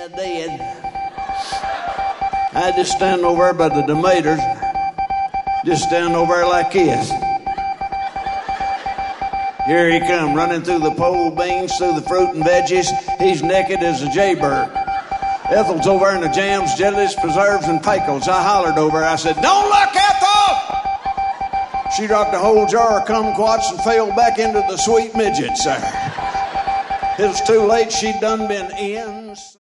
dead. I just stand over there by the tomatoes. Just stand over there like this. Here he come, running through the pole beans, through the fruit and veggies. He's naked as a jaybird. Ethel's over in the jams, jellies, preserves, and pickles. I hollered over her. I said, "Don't look, Ethel!" She dropped a whole jar of kumquats and fell back into the sweet midgets there. It was too late. She'd done been in.